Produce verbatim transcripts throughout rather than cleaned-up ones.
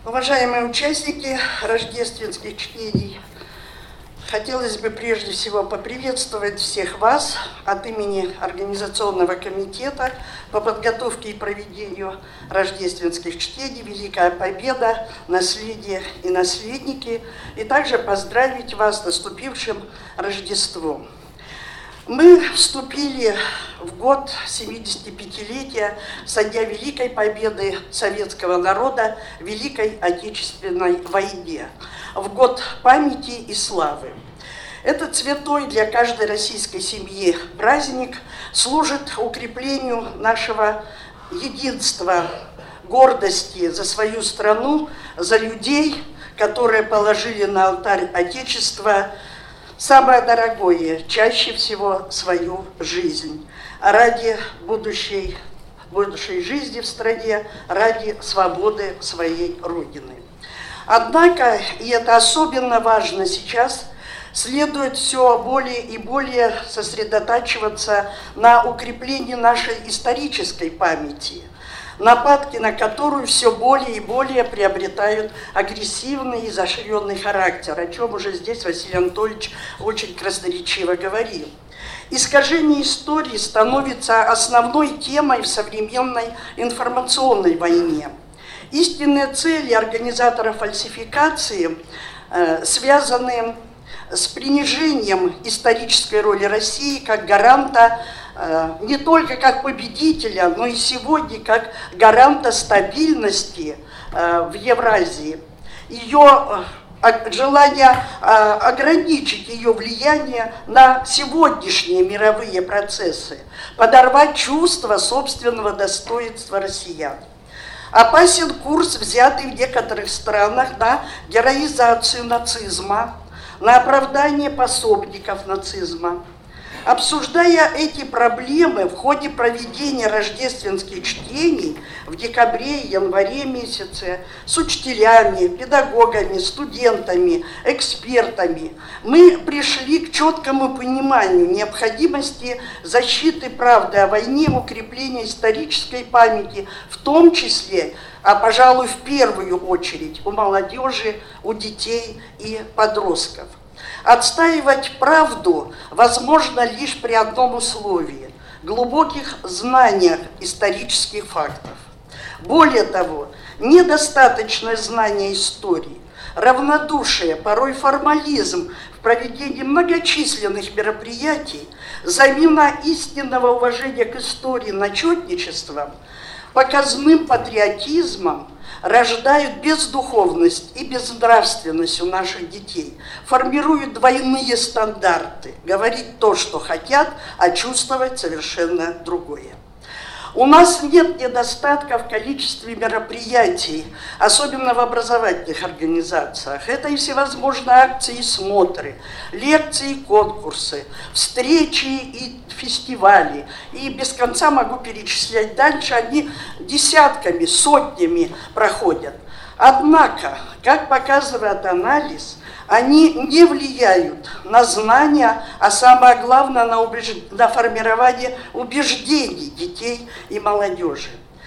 Уважаемые участники рождественских чтений, хотелось бы прежде всего поприветствовать всех вас от имени Организационного комитета по подготовке и проведению рождественских чтений «Великая Победа. Наследие и наследники», и также поздравить вас с наступившим Рождеством. Мы вступили в год семидесятипятилетия со дня Великой Победы советского народа в Великой Отечественной войне, в год памяти и славы. Этот святой для каждой российской семьи праздник служит укреплению нашего единства, гордости за свою страну, за людей, которые положили на алтарь Отечества самое дорогое, чаще всего свою жизнь, ради будущей, будущей жизни в стране, ради свободы своей Родины. Однако, и это особенно важно сейчас, следует все более и более сосредотачиваться на укреплении нашей исторической памяти, нападки на которую все более и более приобретают агрессивный и изощренный характер, о чем уже здесь Василий Анатольевич очень красноречиво говорил. Искажение истории становится основной темой в современной информационной войне. Истинные цели организаторов фальсификации э, связаны с принижением исторической роли России как гаранта, не только как победителя, но и сегодня как гаранта стабильности в Евразии. Ее желание ограничить ее влияние на сегодняшние мировые процессы, подорвать чувство собственного достоинства россиян. Опасен курс, взятый в некоторых странах на героизацию нацизма, на оправдание пособников нацизма. Обсуждая эти проблемы в ходе проведения рождественских чтений в декабре и январе месяце с учителями, педагогами, студентами, экспертами, мы пришли к четкому пониманию необходимости защиты правды о войне, укрепления исторической памяти, в том числе, а, пожалуй, в первую очередь у молодежи, у детей и подростков. Отстаивать правду возможно лишь при одном условии – глубоких знаниях исторических фактов. Более того, недостаточное знание истории, равнодушие, порой формализм в проведении многочисленных мероприятий, замена истинного уважения к истории начетничеством, показным патриотизмом рождают бездуховность и безнравственность у наших детей, формируют двойные стандарты, говорить то, что хотят, а чувствовать совершенно другое. У нас нет недостатка в количестве мероприятий, особенно в образовательных организациях. Это и всевозможные акции и смотры, лекции и конкурсы, встречи и фестивали. И без конца могу перечислять дальше, они десятками, сотнями проходят. Однако, как показывает анализ, они не влияют на знания, а самое главное на, убеж... на формирование убеждений детей и молодежи.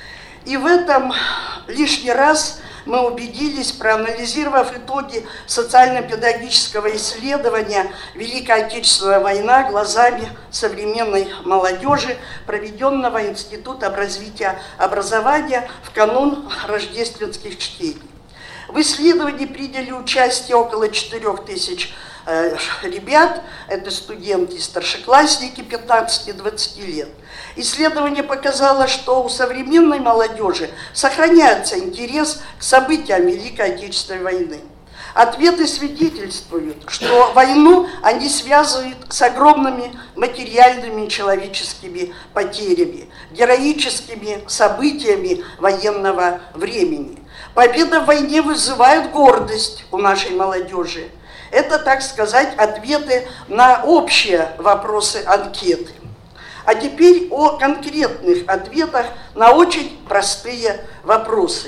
И в этом лишний раз мы убедились, проанализировав итоги социально-педагогического исследования «Великая Отечественная война» глазами современной молодежи, проведенного Институтом развития образования в канун рождественских чтений. В исследовании приняли участие около четырёх тысяч э, ребят, это студенты и старшеклассники пятнадцати-двадцати лет. Исследование показало, что у современной молодежи сохраняется интерес к событиям Великой Отечественной войны. Ответы свидетельствуют, что войну они связывают с огромными материальными и человеческими потерями, героическими событиями военного времени. Победа в войне вызывает гордость у нашей молодежи. Это, так сказать, ответы на общие вопросы анкеты. А теперь о конкретных ответах на очень простые вопросы.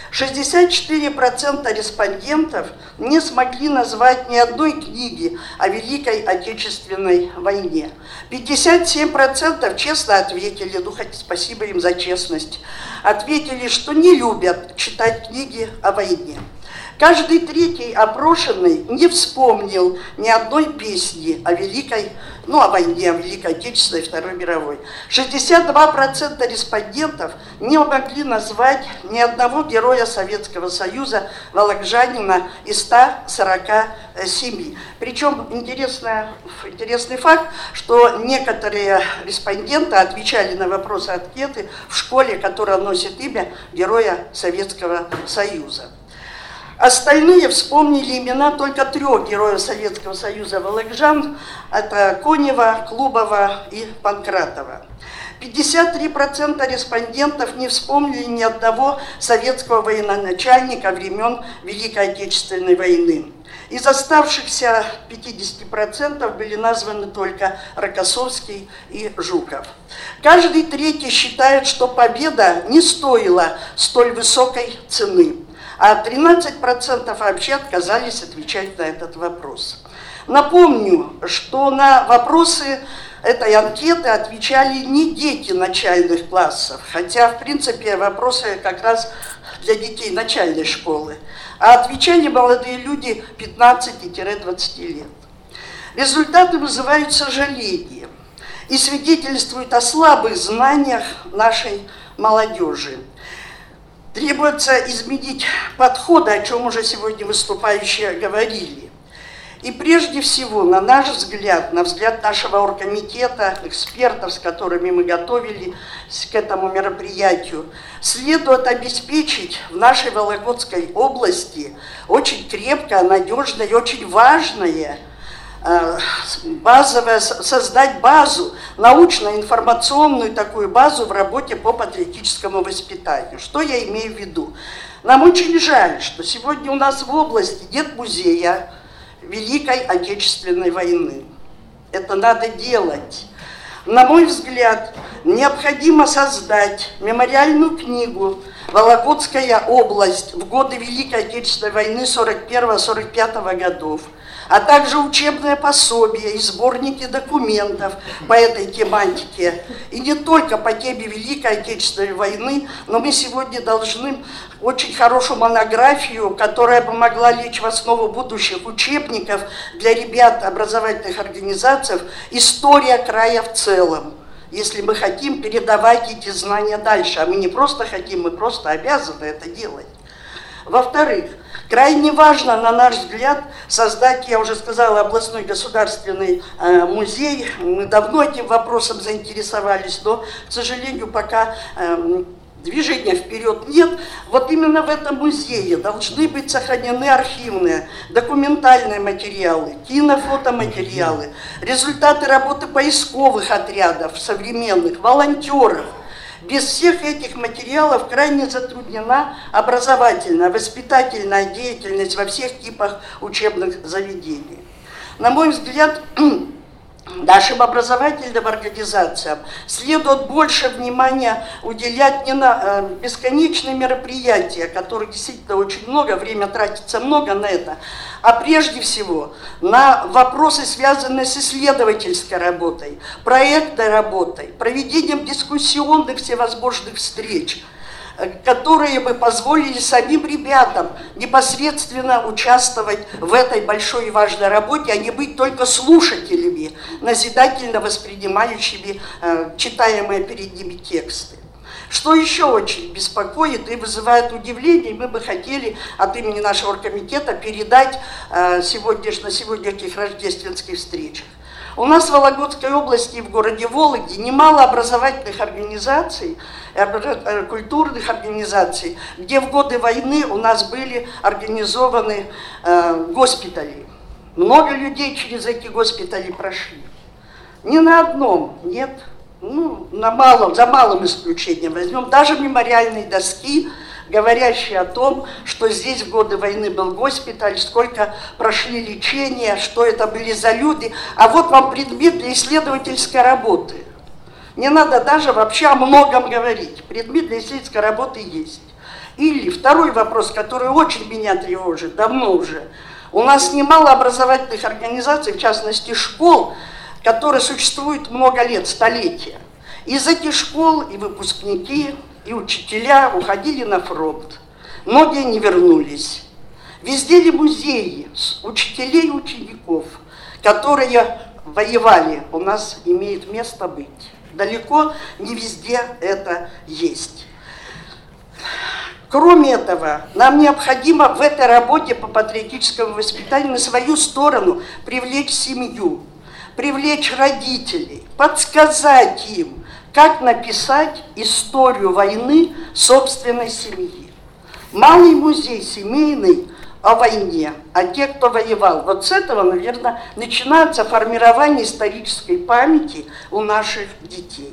шестьдесят четыре процента респондентов не смогли назвать ни одной книги о Великой Отечественной войне. пятьдесят семь процентов честно ответили, ну хоть спасибо им за честность, ответили, что не любят читать книги о войне. Каждый третий опрошенный не вспомнил ни одной песни о Великой, ну, о войне, о Великой Отечественной и Второй мировой. шестьдесят два процента респондентов не могли назвать ни одного героя Советского Союза, волокжанина из ста сорока семи. Причем интересный факт, что некоторые респонденты отвечали на вопросы анкеты в школе, которая носит имя Героя Советского Союза. Остальные вспомнили имена только трех героев Советского Союза волокжан. Это Конева, Клубова и Панкратова. пятьдесят три процента респондентов не вспомнили ни одного советского военачальника времен Великой Отечественной войны. Из оставшихся пятидесяти процентов были названы только Рокоссовский и Жуков. Каждый третий считает, что победа не стоила столь высокой цены. А тринадцать процентов вообще отказались отвечать на этот вопрос. Напомню, что на вопросы этой анкеты отвечали не дети начальных классов, хотя, в принципе, вопросы как раз для детей начальной школы, а отвечали молодые люди пятнадцати-двадцати лет. Результаты вызывают сожаление и свидетельствуют о слабых знаниях нашей молодежи. Требуется изменить подходы, о чем уже сегодня выступающие говорили. И прежде всего, на наш взгляд, на взгляд нашего оргкомитета, экспертов, с которыми мы готовились к этому мероприятию, следует обеспечить в нашей Вологодской области очень крепкое, надежное и очень важное базовое, создать базу, научно-информационную такую базу в работе по патриотическому воспитанию. Что я имею в виду? Нам очень жаль, что сегодня у нас в области нет музея Великой Отечественной войны. Это надо делать. На мой взгляд, необходимо создать мемориальную книгу «Вологодская область в годы Великой Отечественной войны сорок первого — сорок пятого годов», а также учебное пособие и сборники документов по этой тематике. И не только по теме Великой Отечественной войны, но мы сегодня должны очень хорошую монографию, которая бы могла лечь в основу будущих учебников для ребят образовательных организаций, «История края в целом», если мы хотим передавать эти знания дальше. А мы не просто хотим, мы просто обязаны это делать. Во-вторых, крайне важно, на наш взгляд, создать, я уже сказала, областной государственный э, музей. Мы давно этим вопросом заинтересовались, но, к сожалению, пока э, движения вперед нет. Вот именно в этом музее должны быть сохранены архивные, документальные материалы, кинофотоматериалы, результаты работы поисковых отрядов, современных, волонтеров. Без всех этих материалов крайне затруднена образовательная, воспитательная деятельность во всех типах учебных заведений. На мой взгляд, нашим образовательным организациям следует больше внимания уделять не на э, бесконечные мероприятия, которых действительно очень много, время тратится много на это, а прежде всего на вопросы, связанные с исследовательской работой, проектной работой, проведением дискуссионных всевозможных встреч, которые бы позволили самим ребятам непосредственно участвовать в этой большой и важной работе, а не быть только слушателями, назидательно воспринимающими э, читаемые перед ними тексты. Что еще очень беспокоит и вызывает удивление, мы бы хотели от имени нашего оргкомитета передать э, сегодня, на сегодняшних рождественских встречах. У нас в Вологодской области и в городе Вологде немало образовательных организаций, культурных организаций, где в годы войны у нас были организованы э, госпитали. Много людей через эти госпитали прошли. Ни на одном нет, ну, на малом, за малым исключением возьмем, даже мемориальные доски, говорящие о том, что здесь в годы войны был госпиталь, сколько прошли лечения, что это были за люди. А вот вам предмет для исследовательской работы. Не надо даже вообще о многом говорить. Предмет для исследовательской работы есть. Или второй вопрос, который очень меня тревожит, давно уже. У нас немало образовательных организаций, в частности школ, которые существуют много лет, столетия. Из этих школ и выпускники, и учителя уходили на фронт. Многие не вернулись. Везде ли музеи учителей и учеников, которые воевали, у нас имеет место быть. Далеко не везде это есть. Кроме этого, нам необходимо в этой работе по патриотическому воспитанию на свою сторону привлечь семью, привлечь родителей, подсказать им, как написать историю войны собственной семьи. Малый музей семейный о войне, а те, кто воевал. Вот с этого, наверное, начинается формирование исторической памяти у наших детей.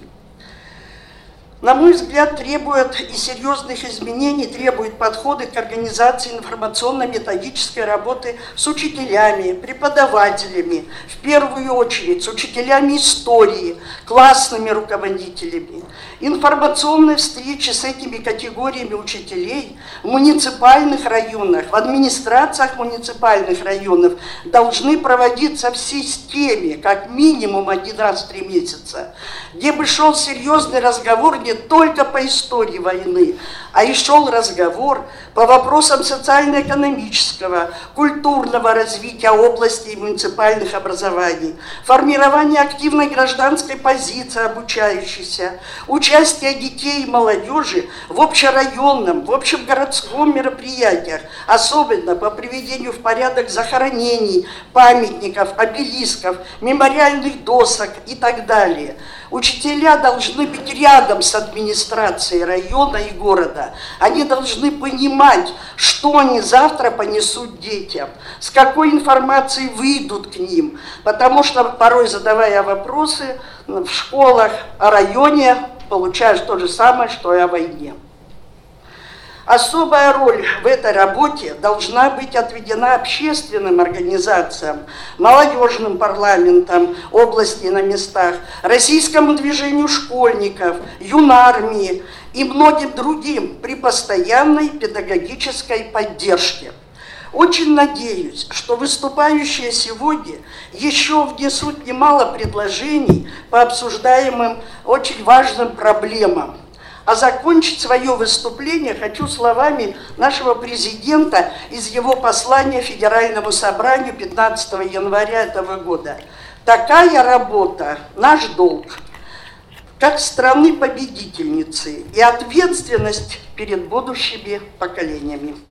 На мой взгляд, требует и серьезных изменений, требует подходы к организации информационно-методической работы с учителями, преподавателями, в первую очередь с учителями истории, классными руководителями. Информационные встречи с этими категориями учителей в муниципальных районах, в администрациях муниципальных районов должны проводиться в системе, как минимум один раз в три месяца, где бы шел серьезный разговор не только по истории войны, а и шел разговор по вопросам социально-экономического, культурного развития области и муниципальных образований, формирования активной гражданской позиции обучающихся, участие детей и молодежи в общерайонном, в общегородском мероприятиях, особенно по приведению в порядок захоронений, памятников, обелисков, мемориальных досок и так далее. Учителя должны быть рядом с администрацией района и города. Они должны понимать, что они завтра понесут детям, с какой информацией выйдут к ним. Потому что порой, задавая вопросы в школах о районе, получаешь то же самое, что и о войне. Особая роль в этой работе должна быть отведена общественным организациям, молодежным парламентам области на местах, российскому движению школьников, юнармии и многим другим при постоянной педагогической поддержке. Очень надеюсь, что выступающие сегодня еще внесут немало предложений по обсуждаемым очень важным проблемам. А закончить свое выступление хочу словами нашего президента из его послания Федеральному собранию пятнадцатого января этого года. Такая работа – наш долг, как страны-победительницы и ответственность перед будущими поколениями.